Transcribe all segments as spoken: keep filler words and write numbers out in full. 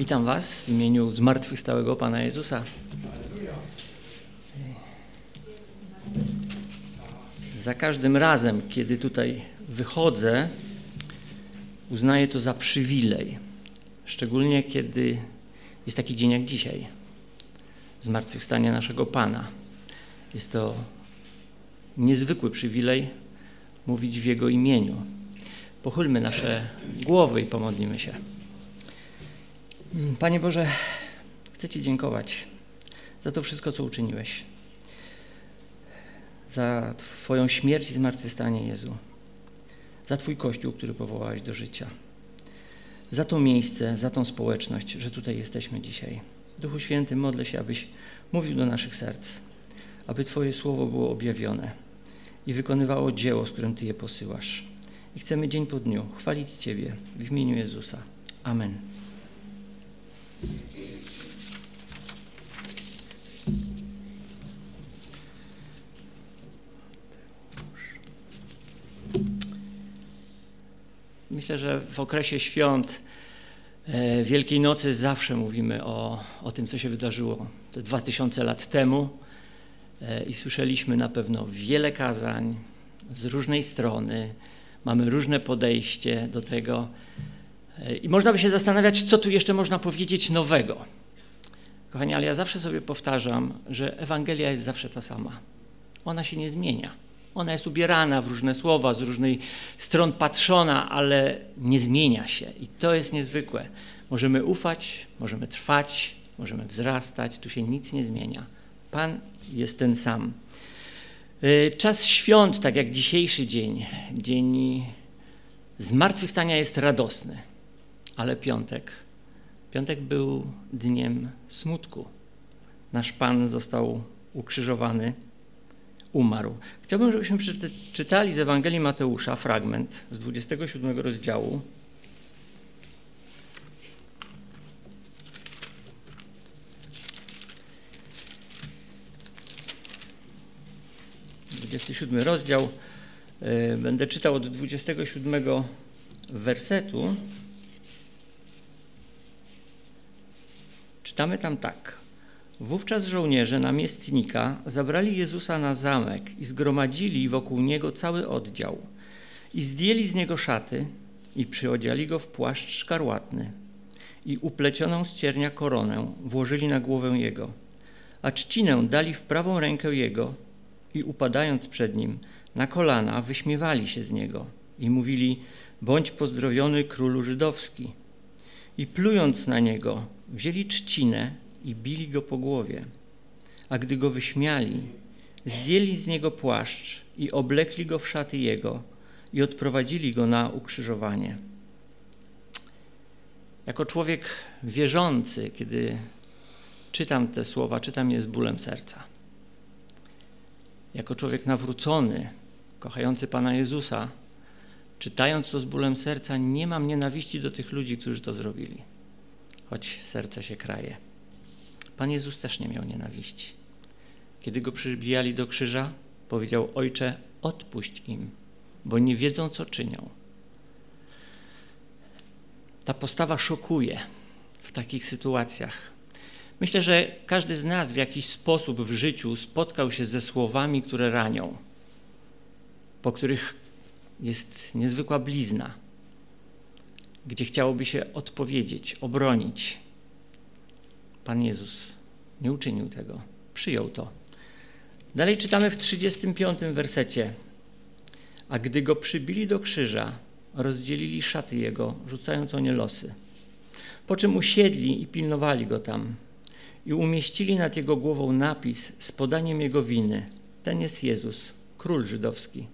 Witam Was w imieniu zmartwychwstałego Pana Jezusa. Za każdym razem, kiedy tutaj wychodzę, uznaję to za przywilej. Szczególnie kiedy jest taki dzień jak dzisiaj. Zmartwychwstania naszego Pana. Jest to niezwykły przywilej mówić w Jego imieniu. Pochylmy nasze głowy i pomodlimy się. Panie Boże, chcę Ci dziękować za to wszystko, co uczyniłeś. Za Twoją śmierć i zmartwychwstanie, Jezu. Za Twój Kościół, który powołałeś do życia. Za to miejsce, za tą społeczność, że tutaj jesteśmy dzisiaj. Duchu Święty, modlę się, abyś mówił do naszych serc, aby Twoje słowo było objawione i wykonywało dzieło, z którym Ty je posyłasz. I chcemy dzień po dniu chwalić Ciebie w imieniu Jezusa. Amen. Myślę, że w okresie świąt e, Wielkiej Nocy zawsze mówimy o, o tym, co się wydarzyło te dwa tysiące lat temu e, i słyszeliśmy na pewno wiele kazań z różnej strony, mamy różne podejście do tego e, i można by się zastanawiać, co tu jeszcze można powiedzieć nowego. Kochani, ale ja zawsze sobie powtarzam, że Ewangelia jest zawsze ta sama. Ona się nie zmienia. Ona jest ubierana w różne słowa, z różnych stron patrzona, ale nie zmienia się. I to jest niezwykłe. Możemy ufać, możemy trwać, możemy wzrastać. Tu się nic nie zmienia. Pan jest ten sam. Czas świąt, tak jak dzisiejszy dzień, dzień zmartwychwstania jest radosny. Ale piątek, piątek był dniem smutku. Nasz Pan został ukrzyżowany, umarł. Chciałbym, żebyśmy czytali z Ewangelii Mateusza fragment z dwudziestego siódmego rozdziału. dwudziesty siódmy rozdział. Będę czytał od dwudziestego siódmego wersetu. Czytamy tam tak. Wówczas żołnierze namiestnika zabrali Jezusa na zamek i zgromadzili wokół Niego cały oddział i zdjęli z Niego szaty i przyodziali Go w płaszcz szkarłatny i uplecioną z ciernia koronę włożyli na głowę Jego, a trzcinę dali w prawą rękę Jego i upadając przed Nim na kolana wyśmiewali się z Niego i mówili: bądź pozdrowiony Królu Żydowski. I plując na Niego wzięli trzcinę i bili Go po głowie. A gdy Go wyśmiali, zdjęli z Niego płaszcz i oblekli Go w szaty Jego i odprowadzili Go na ukrzyżowanie. Jako człowiek wierzący, kiedy czytam te słowa, czytam je z bólem serca. Jako człowiek nawrócony, kochający Pana Jezusa, czytając to z bólem serca, nie mam nienawiści do tych ludzi, którzy to zrobili, choć serce się kraje. Pan Jezus też nie miał nienawiści. Kiedy Go przybijali do krzyża, powiedział: Ojcze, odpuść im, bo nie wiedzą, co czynią. Ta postawa szokuje w takich sytuacjach. Myślę, że każdy z nas w jakiś sposób w życiu spotkał się ze słowami, które ranią, po których jest niezwykła blizna, gdzie chciałoby się odpowiedzieć, obronić. Pan Jezus nie uczynił tego, przyjął to. Dalej czytamy w trzydziestym piątym wersecie. A gdy Go przybili do krzyża, rozdzielili szaty Jego, rzucając o nie losy. Po czym usiedli i pilnowali Go tam i umieścili nad Jego głową napis z podaniem Jego winy. Ten jest Jezus, Król Żydowski.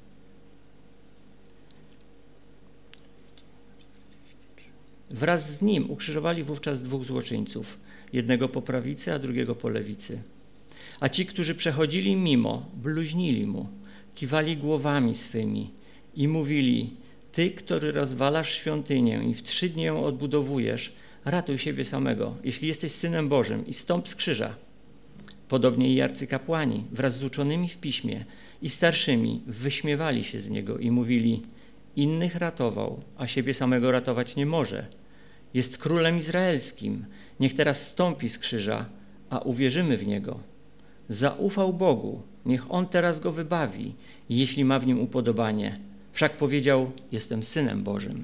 Wraz z Nim ukrzyżowali wówczas dwóch złoczyńców, jednego po prawicy, a drugiego po lewicy. A ci, którzy przechodzili mimo, bluźnili Mu, kiwali głowami swymi i mówili: Ty, który rozwalasz świątynię i w trzy dni ją odbudowujesz, ratuj siebie samego, jeśli jesteś Synem Bożym, i stąp z krzyża. Podobnie i arcykapłani, wraz z uczonymi w piśmie i starszymi, wyśmiewali się z Niego i mówili: Innych ratował, a siebie samego ratować nie może. Jest królem izraelskim. Niech teraz stąpi z krzyża, a uwierzymy w Niego. Zaufał Bogu. Niech On teraz go wybawi, jeśli ma w nim upodobanie. Wszak powiedział, jestem Synem Bożym.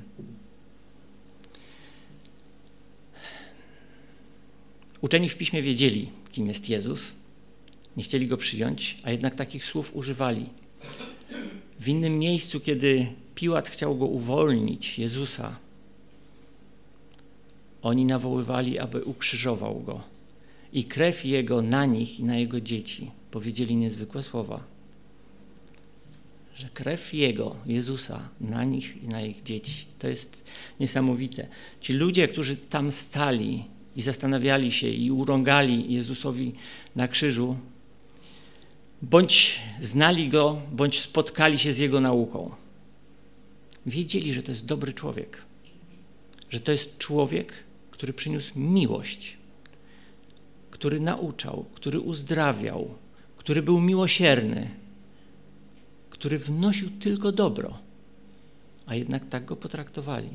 Uczeni w Piśmie wiedzieli, kim jest Jezus. Nie chcieli Go przyjąć, a jednak takich słów używali. W innym miejscu, kiedy Piłat chciał Go uwolnić, Jezusa, oni nawoływali, aby ukrzyżował Go. I krew Jego na nich i na Jego dzieci. Powiedzieli niezwykłe słowa. Że krew Jego, Jezusa, na nich i na ich dzieci. To jest niesamowite. Ci ludzie, którzy tam stali i zastanawiali się i urągali Jezusowi na krzyżu, bądź znali Go, bądź spotkali się z Jego nauką. Wiedzieli, że to jest dobry człowiek. Że to jest człowiek, który przyniósł miłość, który nauczał, który uzdrawiał, który był miłosierny, który wnosił tylko dobro, a jednak tak Go potraktowali.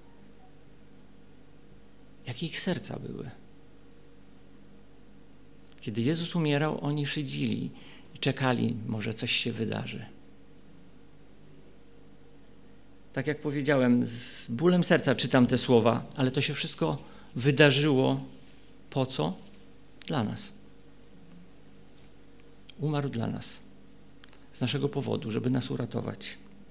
Jakie ich serca były. Kiedy Jezus umierał, oni szydzili i czekali, może coś się wydarzy. Tak jak powiedziałem, z bólem serca czytam te słowa, ale to się wszystko wydarzyło po co? Dla nas. Umarł dla nas. Z naszego powodu, żeby nas uratować.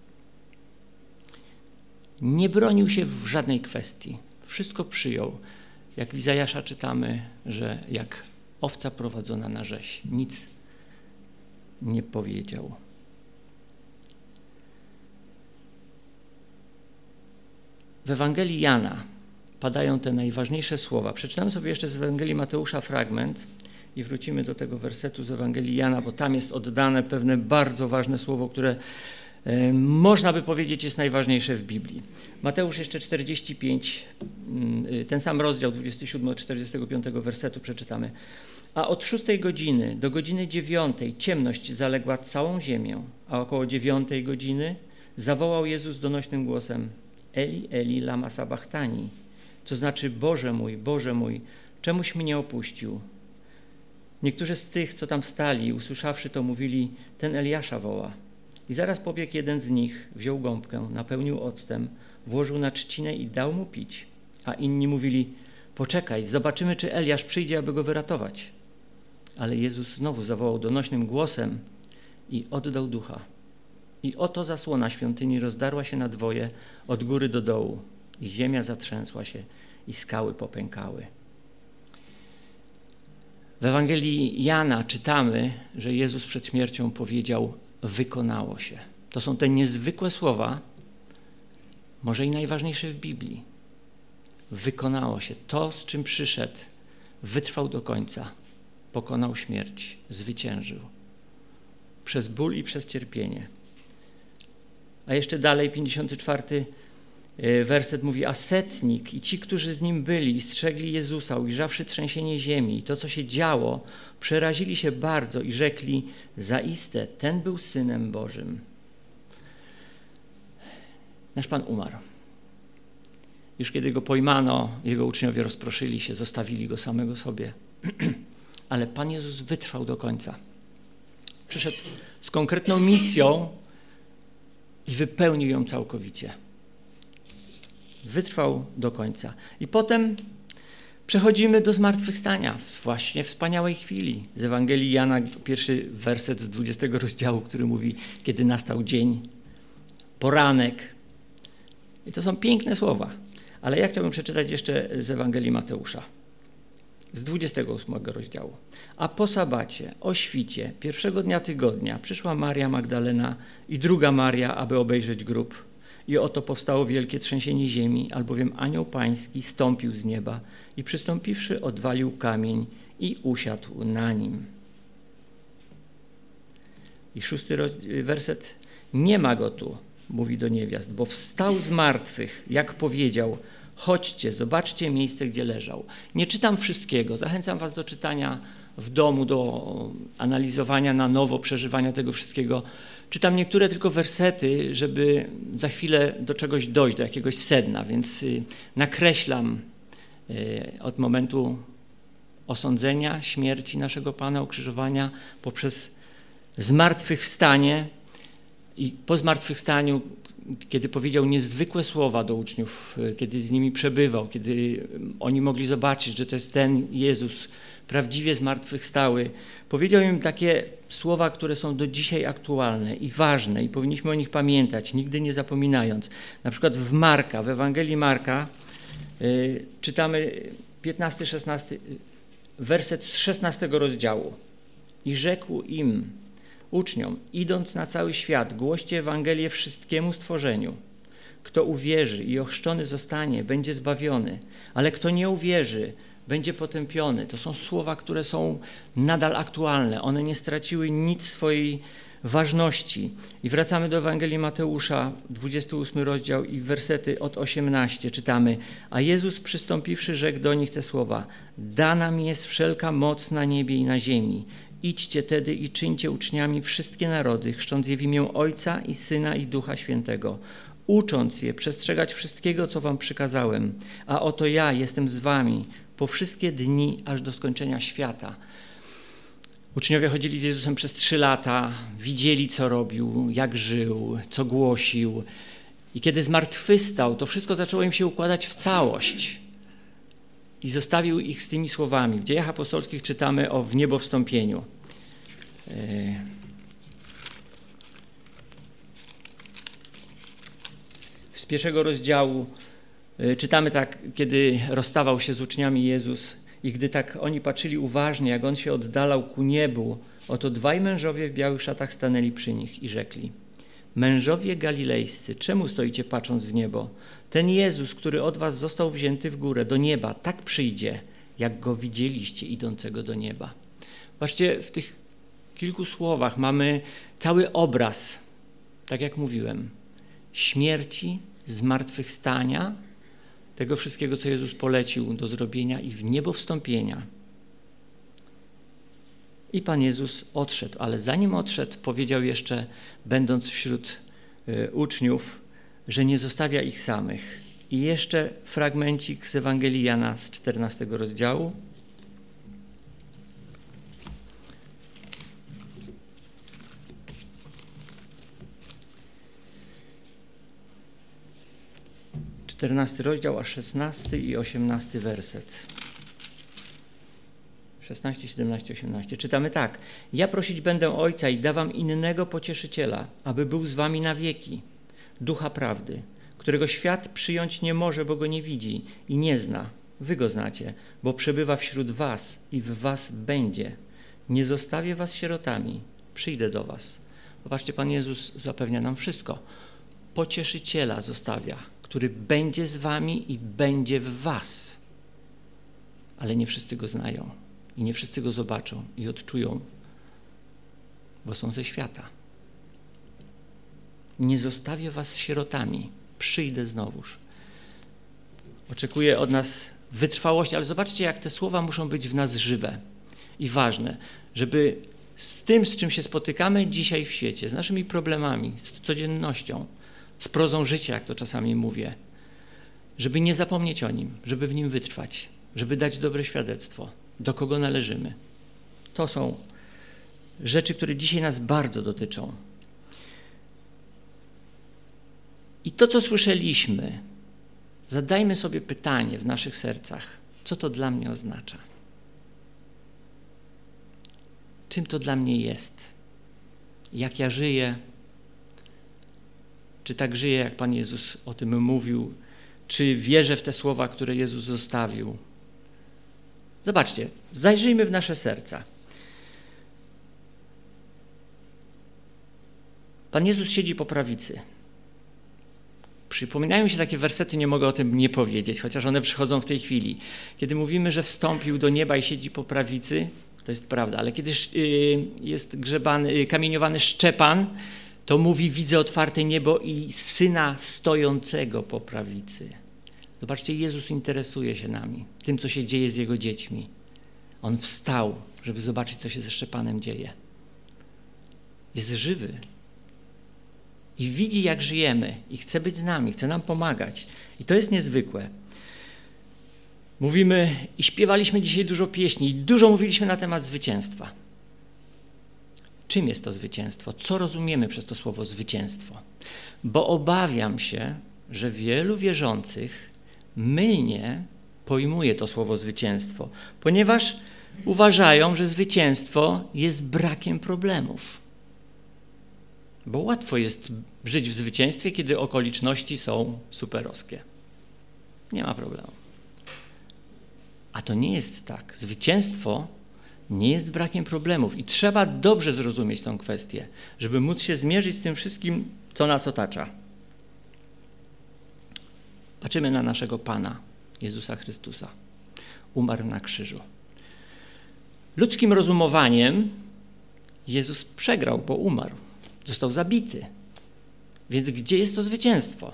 Nie bronił się w żadnej kwestii. Wszystko przyjął. Jak w Izajasza czytamy, że jak owca prowadzona na rzeź. Nic nie powiedział. W Ewangelii Jana padają te najważniejsze słowa. Przeczytamy sobie jeszcze z Ewangelii Mateusza fragment i wrócimy do tego wersetu z Ewangelii Jana, bo tam jest oddane pewne bardzo ważne słowo, które e, można by powiedzieć jest najważniejsze w Biblii. Mateusz jeszcze czterdzieści pięć, ten sam rozdział dwudziesty siódmy od czterdziestego piątego wersetu przeczytamy. A od szóstej godziny do godziny dziewiątej ciemność zaległa całą ziemię, a około dziewiątej godziny zawołał Jezus donośnym głosem: Eli, Eli, lama sabachthani, co znaczy Boże mój, Boże mój, czemuś mnie opuścił? Niektórzy z tych, co tam stali, usłyszawszy to, mówili: ten Eliasza woła. I zaraz pobiegł jeden z nich, wziął gąbkę, napełnił octem, włożył na trzcinę i dał mu pić. A inni mówili: poczekaj, zobaczymy, czy Eliasz przyjdzie, aby go wyratować. Ale Jezus znowu zawołał donośnym głosem i oddał ducha. I oto zasłona świątyni rozdarła się na dwoje od góry do dołu i ziemia zatrzęsła się i skały popękały. W Ewangelii Jana czytamy, że Jezus przed śmiercią powiedział: wykonało się. To są te niezwykłe słowa, może i najważniejsze w Biblii. Wykonało się. To, z czym przyszedł, wytrwał do końca. Pokonał śmierć, zwyciężył. Przez ból i przez cierpienie. A jeszcze dalej, pięćdziesiąty czwarty werset mówi: a setnik i ci, którzy z nim byli i strzegli Jezusa, ujrzawszy trzęsienie ziemi i to, co się działo, przerazili się bardzo i rzekli: zaiste, ten był Synem Bożym. Nasz Pan umarł. Już kiedy go pojmano, jego uczniowie rozproszyli się, zostawili go samego sobie. Ale Pan Jezus wytrwał do końca. Przyszedł z konkretną misją i wypełnił ją całkowicie. Wytrwał do końca. I potem przechodzimy do zmartwychwstania, właśnie wspaniałej chwili. Z Ewangelii Jana, pierwszy werset z dwudziestego rozdziału, który mówi: kiedy nastał dzień, poranek. I to są piękne słowa. Ale ja chciałbym przeczytać jeszcze z Ewangelii Mateusza, z dwudziestego ósmego rozdziału. A po sabacie, o świcie, pierwszego dnia tygodnia, przyszła Maria Magdalena i druga Maria, aby obejrzeć grób. I oto powstało wielkie trzęsienie ziemi, albowiem anioł pański stąpił z nieba i przystąpiwszy odwalił kamień i usiadł na nim. I szósty werset: nie ma go tu, mówi do niewiast, bo wstał z martwych, jak powiedział. Chodźcie, zobaczcie miejsce, gdzie leżał. Nie czytam wszystkiego. Zachęcam was do czytania w domu, do analizowania na nowo, przeżywania tego wszystkiego. Czytam niektóre tylko wersety, żeby za chwilę do czegoś dojść, do jakiegoś sedna, więc nakreślam od momentu osądzenia, śmierci naszego Pana, ukrzyżowania, poprzez zmartwychwstanie i po zmartwychwstaniu, kiedy powiedział niezwykłe słowa do uczniów, kiedy z nimi przebywał, kiedy oni mogli zobaczyć, że to jest ten Jezus prawdziwie zmartwychwstały, powiedział im takie słowa, które są do dzisiaj aktualne i ważne i powinniśmy o nich pamiętać, nigdy nie zapominając. Na przykład w Marka, w Ewangelii Marka yy, czytamy piętnasty, szesnasty werset z szesnastego rozdziału. I rzekł im, uczniom, idąc na cały świat, głoście Ewangelię wszystkiemu stworzeniu. Kto uwierzy i ochrzczony zostanie, będzie zbawiony, ale kto nie uwierzy, będzie potępiony. To są słowa, które są nadal aktualne. One nie straciły nic swojej ważności. I wracamy do Ewangelii Mateusza, dwudziesty ósmy rozdział i wersety od osiemnastego czytamy. A Jezus przystąpiwszy, rzekł do nich te słowa. Dana mi jest wszelka moc na niebie i na ziemi. Idźcie tedy i czyńcie uczniami wszystkie narody, chrzcząc je w imię Ojca i Syna i Ducha Świętego, ucząc je przestrzegać wszystkiego, co wam przykazałem. A oto ja jestem z wami po wszystkie dni, aż do skończenia świata. Uczniowie chodzili z Jezusem przez trzy lata, widzieli, co robił, jak żył, co głosił. I kiedy zmartwychwstał, to wszystko zaczęło im się układać w całość. I zostawił ich z tymi słowami. W Dziejach Apostolskich czytamy o wniebowstąpieniu. Z pierwszego rozdziału czytamy tak, kiedy rozstawał się z uczniami Jezus i gdy tak oni patrzyli uważnie, jak on się oddalał ku niebu, oto dwaj mężowie w białych szatach stanęli przy nich i rzekli: Mężowie galilejscy, czemu stoicie patrząc w niebo? Ten Jezus, który od was został wzięty w górę do nieba, tak przyjdzie, jak go widzieliście idącego do nieba. Zobaczcie, w tych kilku słowach mamy cały obraz, tak jak mówiłem, śmierci, zmartwychwstania, tego wszystkiego, co Jezus polecił do zrobienia i w niebo wstąpienia. I Pan Jezus odszedł, ale zanim odszedł, powiedział jeszcze, będąc wśród y, uczniów, że nie zostawia ich samych. I jeszcze fragmencik z Ewangelii Jana z czternastego rozdziału. czternasty rozdział, a szesnasty i osiemnasty werset. szesnaście, siedemnaście, osiemnaście. Czytamy tak. Ja prosić będę Ojca i dawam innego pocieszyciela, aby był z wami na wieki. Ducha prawdy, którego świat przyjąć nie może, bo go nie widzi i nie zna. Wy go znacie, bo przebywa wśród was i w was będzie. Nie zostawię was sierotami, przyjdę do was. Zobaczcie, Pan Jezus zapewnia nam wszystko. Pocieszyciela zostawia, który będzie z wami i będzie w was. Ale nie wszyscy go znają i nie wszyscy go zobaczą i odczują, bo są ze świata. Nie zostawię was sierotami, przyjdę znowuż. Oczekuję od nas wytrwałości, ale zobaczcie, jak te słowa muszą być w nas żywe i ważne, żeby z tym, z czym się spotykamy dzisiaj w świecie, z naszymi problemami, z codziennością, z prozą życia, jak to czasami mówię, żeby nie zapomnieć o nim, żeby w nim wytrwać, żeby dać dobre świadectwo, do kogo należymy. To są rzeczy, które dzisiaj nas bardzo dotyczą. I to, co słyszeliśmy, zadajmy sobie pytanie w naszych sercach, co to dla mnie oznacza? Czym to dla mnie jest? Jak ja żyję? Czy tak żyję, jak Pan Jezus o tym mówił? Czy wierzę w te słowa, które Jezus zostawił? Zobaczcie, zajrzyjmy w nasze serca. Pan Jezus siedzi po prawicy. Przypominają mi się takie wersety, nie mogę o tym nie powiedzieć, chociaż one przychodzą w tej chwili. Kiedy mówimy, że wstąpił do nieba i siedzi po prawicy, to jest prawda, ale kiedy jest grzebany, kamieniowany Szczepan, to mówi, widzę otwarte niebo i Syna stojącego po prawicy. Zobaczcie, Jezus interesuje się nami, tym, co się dzieje z Jego dziećmi. On wstał, żeby zobaczyć, co się ze Szczepanem dzieje. Jest żywy. i widzi, jak żyjemy i chce być z nami, chce nam pomagać. I to jest niezwykłe. Mówimy i śpiewaliśmy dzisiaj dużo pieśni, dużo mówiliśmy na temat zwycięstwa. Czym jest to zwycięstwo? Co rozumiemy przez to słowo zwycięstwo? Bo obawiam się, że wielu wierzących mylnie pojmuje to słowo zwycięstwo, ponieważ uważają, że zwycięstwo jest brakiem problemów. Bo łatwo jest żyć w zwycięstwie, kiedy okoliczności są superowskie. Nie ma problemu. A to nie jest tak. Zwycięstwo nie jest brakiem problemów i trzeba dobrze zrozumieć tę kwestię, żeby móc się zmierzyć z tym wszystkim, co nas otacza. Patrzymy na naszego Pana, Jezusa Chrystusa. Umarł na krzyżu. Ludzkim rozumowaniem Jezus przegrał, bo umarł. Został zabity. Więc gdzie jest to zwycięstwo?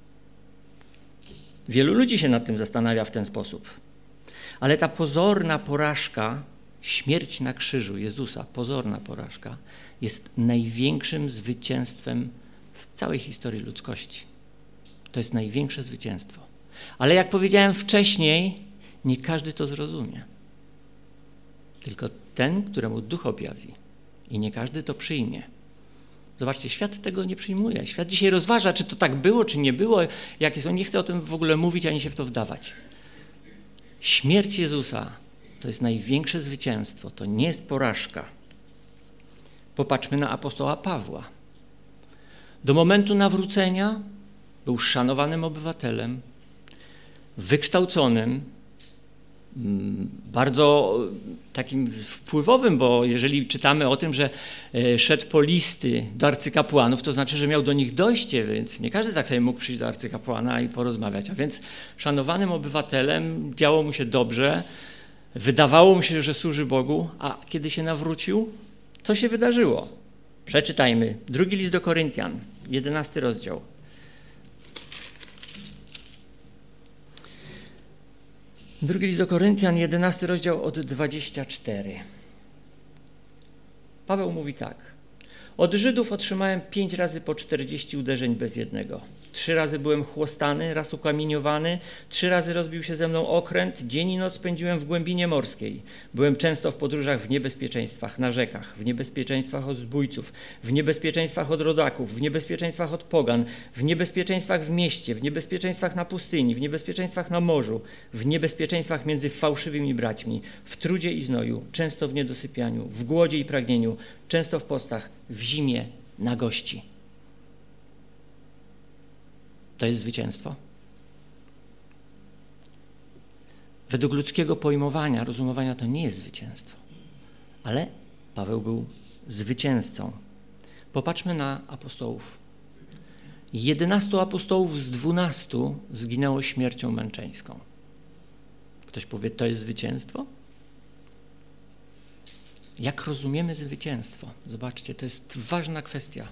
Wielu ludzi się nad tym zastanawia w ten sposób. Ale ta pozorna porażka, śmierć na krzyżu Jezusa, pozorna porażka, jest największym zwycięstwem w całej historii ludzkości. To jest największe zwycięstwo. Ale jak powiedziałem wcześniej, nie każdy to zrozumie. Tylko ten, któremu Duch objawi. I nie każdy to przyjmie. Zobaczcie, świat tego nie przyjmuje. Świat dzisiaj rozważa, czy to tak było, czy nie było. Jak jest, on nie chce o tym w ogóle mówić, ani się w to wdawać. Śmierć Jezusa to jest największe zwycięstwo. To nie jest porażka. Popatrzmy na apostoła Pawła. Do momentu nawrócenia był szanowanym obywatelem, wykształconym, bardzo takim wpływowym, bo jeżeli czytamy o tym, że szedł po listy do arcykapłanów, to znaczy, że miał do nich dojście, więc nie każdy tak sobie mógł przyjść do arcykapłana i porozmawiać. A więc szanowanym obywatelem, działo mu się dobrze, wydawało mu się, że służy Bogu, a kiedy się nawrócił, co się wydarzyło? Przeczytajmy. Drugi list do Koryntian, jedenasty rozdział. Drugi list do Koryntian, jedenasty rozdział od dwudziestego czwartego. Paweł mówi tak. Od Żydów otrzymałem pięć razy po czterdzieści uderzeń bez jednego. Trzy razy byłem chłostany, raz ukamieniowany, trzy razy rozbił się ze mną okręt, dzień i noc spędziłem w głębinie morskiej. Byłem często w podróżach w niebezpieczeństwach, na rzekach, w niebezpieczeństwach od zbójców, w niebezpieczeństwach od rodaków, w niebezpieczeństwach od pogan, w niebezpieczeństwach w mieście, w niebezpieczeństwach na pustyni, w niebezpieczeństwach na morzu, w niebezpieczeństwach między fałszywymi braćmi, w trudzie i znoju, często w niedosypianiu, w głodzie i pragnieniu, często w postach, w zimie, nagości. To jest zwycięstwo. Według ludzkiego pojmowania, rozumowania to nie jest zwycięstwo. Ale Paweł był zwycięzcą. Popatrzmy na apostołów. Jedenastu apostołów z dwunastu zginęło śmiercią męczeńską. Ktoś powie, to jest zwycięstwo? Jak rozumiemy zwycięstwo? Zobaczcie, to jest ważna kwestia.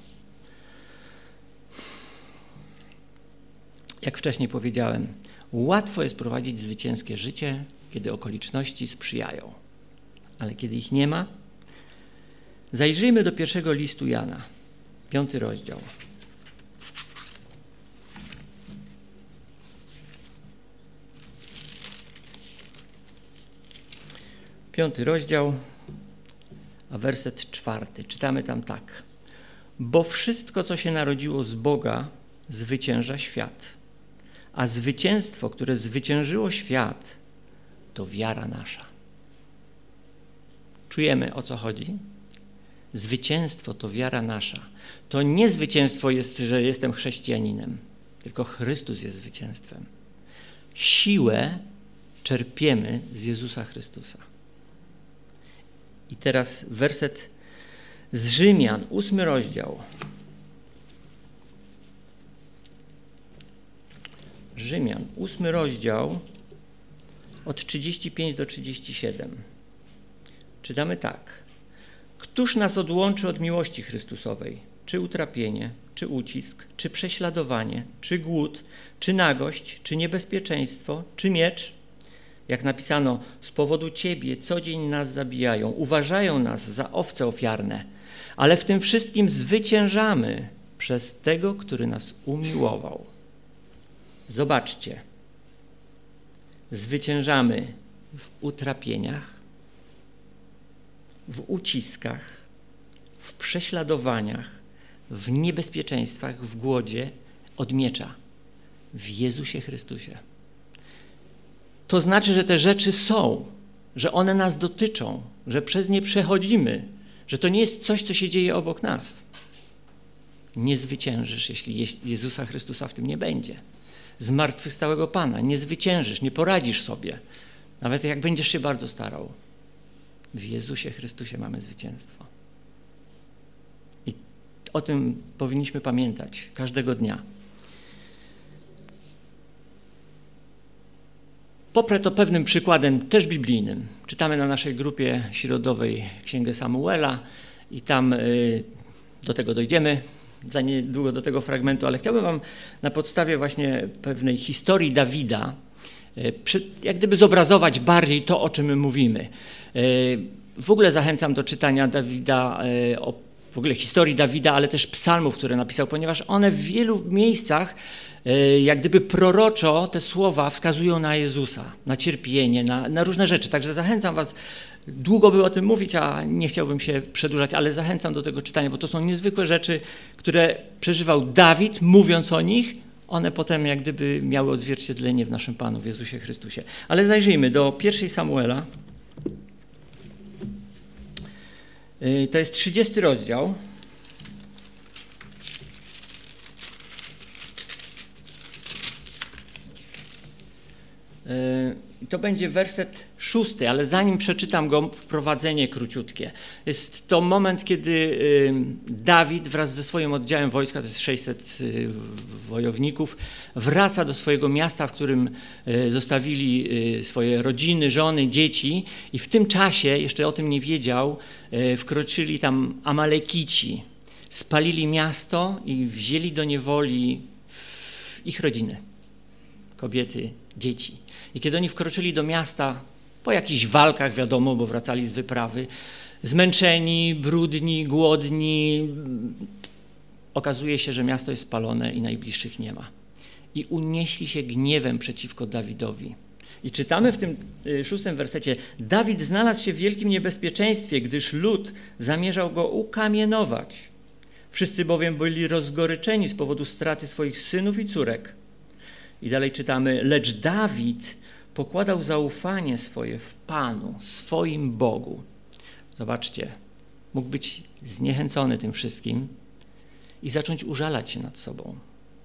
Jak wcześniej powiedziałem, łatwo jest prowadzić zwycięskie życie, kiedy okoliczności sprzyjają. Ale kiedy ich nie ma, zajrzyjmy do pierwszego listu Jana, piąty rozdział. Piąty rozdział, a werset czwarty. Czytamy tam tak. Bo wszystko, co się narodziło z Boga, zwycięża świat. A zwycięstwo, które zwyciężyło świat, to wiara nasza. Czujemy, o co chodzi? Zwycięstwo to wiara nasza. To nie zwycięstwo jest, że jestem chrześcijaninem, tylko Chrystus jest zwycięstwem. Siłę czerpiemy z Jezusa Chrystusa. I teraz werset z Rzymian, ósmy rozdział. Rzymian, ósmy rozdział, od trzydziestu pięciu do trzydziestu siedmiu. Czytamy tak. Któż nas odłączy od miłości Chrystusowej? Czy utrapienie, czy ucisk, czy prześladowanie, czy głód, czy nagość, czy niebezpieczeństwo, czy miecz? Jak napisano, z powodu Ciebie co dzień nas zabijają, uważają nas za owce ofiarne, ale w tym wszystkim zwyciężamy przez tego, który nas umiłował. Zobaczcie, zwyciężamy w utrapieniach, w uciskach, w prześladowaniach, w niebezpieczeństwach, w głodzie od miecza w Jezusie Chrystusie. To znaczy, że te rzeczy są, że one nas dotyczą, że przez nie przechodzimy, że to nie jest coś, co się dzieje obok nas. Nie zwyciężysz, jeśli Jezusa Chrystusa w tym nie będzie. Zmartwychwstałego Pana nie zwyciężysz, nie poradzisz sobie, nawet jak będziesz się bardzo starał. W Jezusie Chrystusie mamy zwycięstwo. I o tym powinniśmy pamiętać każdego dnia. Poprę to pewnym przykładem, też biblijnym. Czytamy na naszej grupie środowej Księgę Samuela i tam y, do tego dojdziemy, za niedługo do tego fragmentu, ale chciałbym wam na podstawie właśnie pewnej historii Dawida y, przy, jak gdyby zobrazować bardziej to, o czym my mówimy. Y, w ogóle zachęcam do czytania Dawida, y, o, w ogóle historii Dawida, ale też psalmów, które napisał, ponieważ one w wielu miejscach jak gdyby proroczo te słowa wskazują na Jezusa, na cierpienie, na, na różne rzeczy. Także zachęcam was, długo by o tym mówić, a nie chciałbym się przedłużać, ale zachęcam do tego czytania, bo to są niezwykłe rzeczy, które przeżywał Dawid, mówiąc o nich. One potem jak gdyby miały odzwierciedlenie w naszym Panu, w Jezusie Chrystusie. Ale zajrzyjmy do pierwszej Samuela. To jest trzydziesty rozdział. To będzie werset szósty, ale zanim przeczytam go, wprowadzenie króciutkie. Jest to moment, kiedy Dawid wraz ze swoim oddziałem wojska, to jest sześćset wojowników, wraca do swojego miasta, w którym zostawili swoje rodziny, żony, dzieci i w tym czasie, jeszcze o tym nie wiedział, wkroczyli tam Amalekici, spalili miasto i wzięli do niewoli ich rodziny, kobiety, dzieci. I kiedy oni wkroczyli do miasta, po jakichś walkach, wiadomo, bo wracali z wyprawy, zmęczeni, brudni, głodni, okazuje się, że miasto jest spalone i najbliższych nie ma. I unieśli się gniewem przeciwko Dawidowi. I czytamy w tym szóstym wersecie: Dawid znalazł się w wielkim niebezpieczeństwie, gdyż lud zamierzał go ukamienować. Wszyscy bowiem byli rozgoryczeni z powodu straty swoich synów i córek. I dalej czytamy: lecz Dawid pokładał zaufanie swoje w Panu, swoim Bogu. Zobaczcie, mógł być zniechęcony tym wszystkim i zacząć użalać się nad sobą.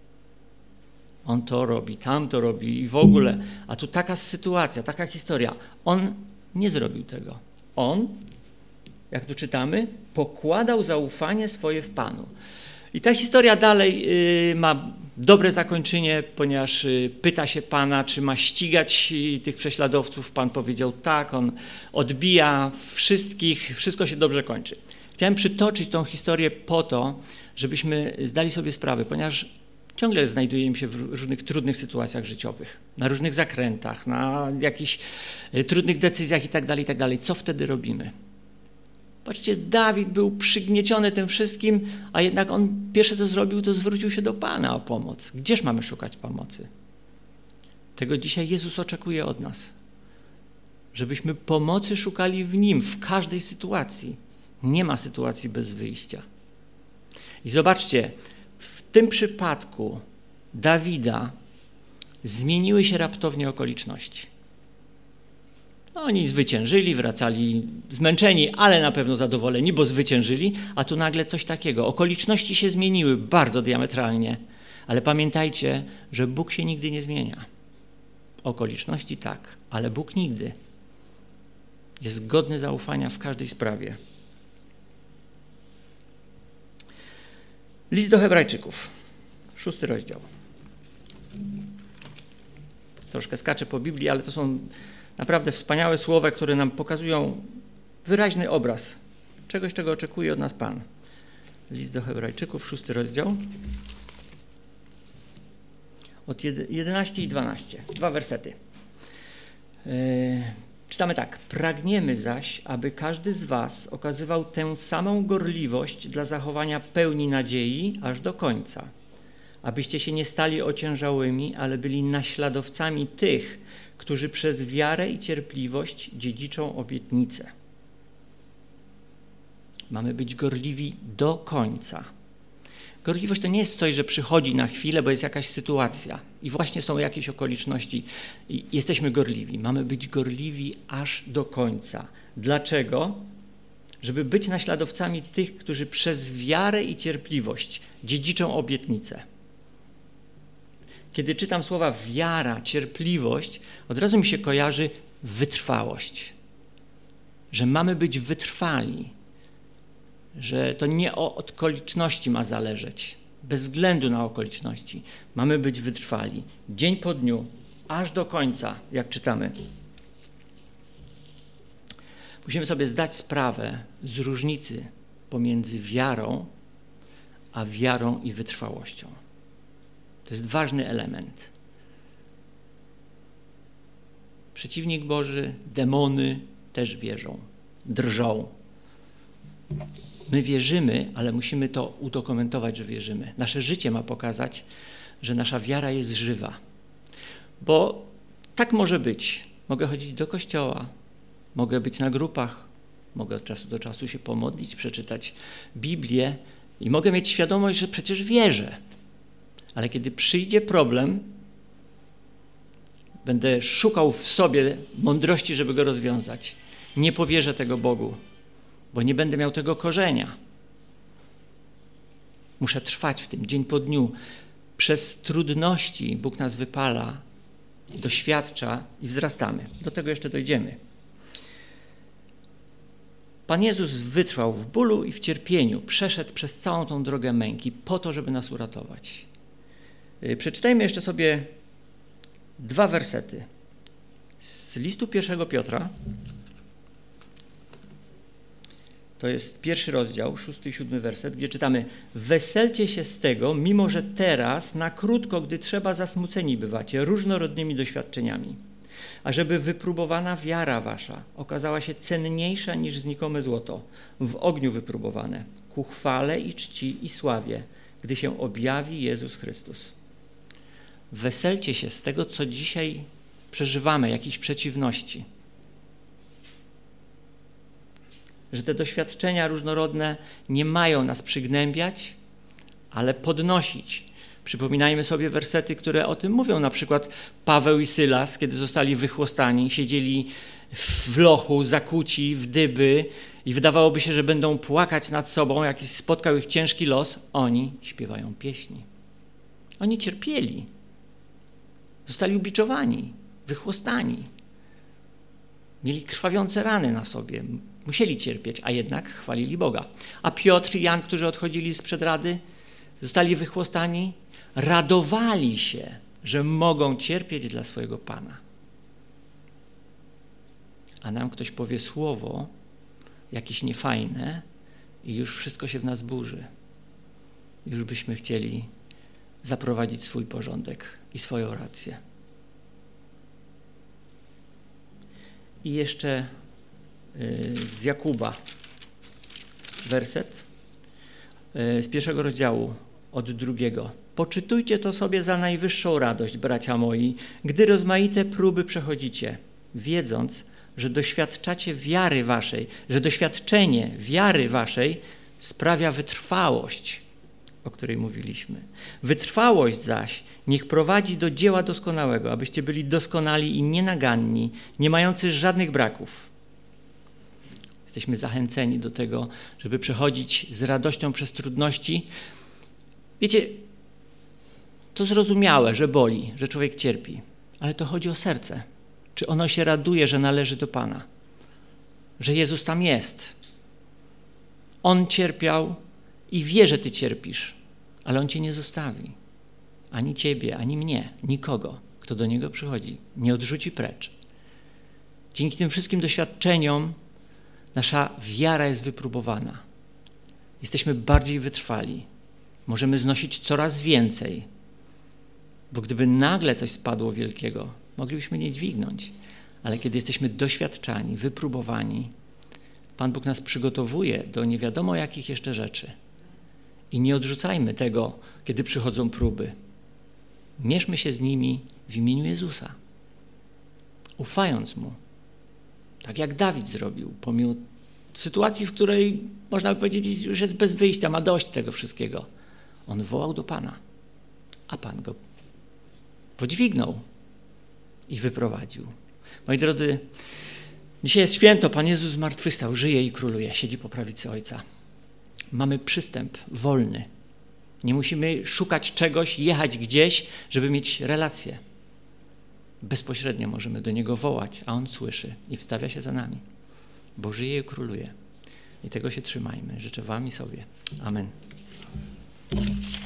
On to robi, tam to robi i w ogóle, a tu taka sytuacja, taka historia. On nie zrobił tego. On, jak tu czytamy, pokładał zaufanie swoje w Panu. I ta historia dalej y, ma dobre zakończenie, ponieważ y, pyta się Pana, czy ma ścigać y, tych prześladowców. Pan powiedział tak, on odbija wszystkich, wszystko się dobrze kończy. Chciałem przytoczyć tą historię po to, żebyśmy zdali sobie sprawę, ponieważ ciągle znajdujemy się w różnych trudnych sytuacjach życiowych, na różnych zakrętach, na jakichś y, trudnych decyzjach i tak dalej, i tak dalej. Co wtedy robimy? Patrzcie, Dawid był przygnieciony tym wszystkim, a jednak on pierwsze co zrobił, to zwrócił się do Pana o pomoc. Gdzież mamy szukać pomocy? Tego dzisiaj Jezus oczekuje od nas. Żebyśmy pomocy szukali w Nim, w każdej sytuacji. Nie ma sytuacji bez wyjścia. I zobaczcie, w tym przypadku Dawida zmieniły się raptownie okoliczności. Oni zwyciężyli, wracali zmęczeni, ale na pewno zadowoleni, bo zwyciężyli, a tu nagle coś takiego. Okoliczności się zmieniły bardzo diametralnie, ale pamiętajcie, że Bóg się nigdy nie zmienia. Okoliczności tak, ale Bóg nigdy. Jest godny zaufania w każdej sprawie. List do Hebrajczyków, szósty rozdział. Troszkę skaczę po Biblii, ale to są naprawdę wspaniałe słowa, które nam pokazują wyraźny obraz czegoś, czego oczekuje od nas Pan. List do Hebrajczyków, szósty rozdział, od jedenaście i dwanaście, dwa wersety. Czytamy tak. Pragniemy zaś, aby każdy z was okazywał tę samą gorliwość dla zachowania pełni nadziei aż do końca. Abyście się nie stali ociężałymi, ale byli naśladowcami tych, którzy przez wiarę i cierpliwość dziedziczą obietnicę. Mamy być gorliwi do końca. Gorliwość to nie jest coś, że przychodzi na chwilę, bo jest jakaś sytuacja i właśnie są jakieś okoliczności i jesteśmy gorliwi. Mamy być gorliwi aż do końca. Dlaczego? Żeby być naśladowcami tych, którzy przez wiarę i cierpliwość dziedziczą obietnicę. Kiedy czytam słowa wiara, cierpliwość, od razu mi się kojarzy wytrwałość. Że mamy być wytrwali. Że to nie od okoliczności ma zależeć. Bez względu na okoliczności. Mamy być wytrwali. Dzień po dniu, aż do końca, jak czytamy. Musimy sobie zdać sprawę z różnicy pomiędzy wiarą, a wiarą i wytrwałością. To jest ważny element. Przeciwnik Boży, demony też wierzą, drżą. My wierzymy, ale musimy to udokumentować, że wierzymy. Nasze życie ma pokazać, że nasza wiara jest żywa. Bo tak może być. Mogę chodzić do kościoła, mogę być na grupach, mogę od czasu do czasu się pomodlić, przeczytać Biblię i mogę mieć świadomość, że przecież wierzę. Ale kiedy przyjdzie problem, będę szukał w sobie mądrości, żeby go rozwiązać. Nie powierzę tego Bogu, bo nie będę miał tego korzenia. Muszę trwać w tym dzień po dniu. Przez trudności Bóg nas wypala, doświadcza i wzrastamy. Do tego jeszcze dojdziemy. Pan Jezus wytrwał w bólu i w cierpieniu. Przeszedł przez całą tą drogę męki po to, żeby nas uratować. Przeczytajmy jeszcze sobie dwa wersety z listu pierwszego Piotra. To jest pierwszy rozdział, szósty i siódmy werset, gdzie czytamy: weselcie się z tego, mimo że teraz, na krótko, gdy trzeba, zasmuceni bywacie różnorodnymi doświadczeniami, ażeby wypróbowana wiara wasza okazała się cenniejsza niż znikome złoto, w ogniu wypróbowane, ku chwale i czci i sławie, gdy się objawi Jezus Chrystus. Weselcie się z tego, co dzisiaj przeżywamy, jakichś przeciwności. Że te doświadczenia różnorodne nie mają nas przygnębiać, ale podnosić. Przypominajmy sobie wersety, które o tym mówią. Na przykład Paweł i Sylas, kiedy zostali wychłostani, siedzieli w lochu, zakuci, w dyby i wydawałoby się, że będą płakać nad sobą, jak spotkał ich ciężki los. Oni śpiewają pieśni. Oni cierpieli. Zostali ubiczowani, wychłostani. Mieli krwawiące rany na sobie. Musieli cierpieć, a jednak chwalili Boga. A Piotr i Jan, którzy odchodzili sprzed rady, zostali wychłostani, radowali się, że mogą cierpieć dla swojego Pana. A nam ktoś powie słowo jakieś niefajne i już wszystko się w nas burzy. Już byśmy chcieli zaprowadzić swój porządek i swoją rację. I jeszcze z Jakuba werset z pierwszego rozdziału od drugiego. Poczytujcie to sobie za najwyższą radość, bracia moi, gdy rozmaite próby przechodzicie, wiedząc, że doświadczacie wiary waszej, że doświadczenie wiary waszej sprawia wytrwałość, o której mówiliśmy. Wytrwałość zaś niech prowadzi do dzieła doskonałego, abyście byli doskonali i nienaganni, nie mający żadnych braków. Jesteśmy zachęceni do tego, żeby przechodzić z radością przez trudności. Wiecie, to zrozumiałe, że boli, że człowiek cierpi, ale to chodzi o serce. Czy ono się raduje, że należy do Pana, że Jezus tam jest. On cierpiał i wie, że ty cierpisz, ale On cię nie zostawi. Ani ciebie, ani mnie, nikogo, kto do Niego przychodzi, nie odrzuci precz. Dzięki tym wszystkim doświadczeniom nasza wiara jest wypróbowana. Jesteśmy bardziej wytrwali. Możemy znosić coraz więcej. Bo gdyby nagle coś spadło wielkiego, moglibyśmy nie dźwignąć. ale kiedy jesteśmy doświadczani, wypróbowani, Pan Bóg nas przygotowuje do nie wiadomo jakich jeszcze rzeczy. I nie odrzucajmy tego, kiedy przychodzą próby. Mierzmy się z nimi w imieniu Jezusa, ufając Mu. Tak jak Dawid zrobił, pomimo sytuacji, w której można by powiedzieć, już jest bez wyjścia, ma dość tego wszystkiego. On wołał do Pana, a Pan go podźwignął i wyprowadził. Moi drodzy, dzisiaj jest święto, Pan Jezus zmartwychwstał, żyje i króluje, siedzi po prawicy Ojca. Mamy przystęp wolny. Nie musimy szukać czegoś, jechać gdzieś, żeby mieć relację. Bezpośrednio możemy do Niego wołać, a On słyszy i wstawia się za nami, bo żyje i króluje. I tego się trzymajmy. Życzę Wam i sobie. Amen.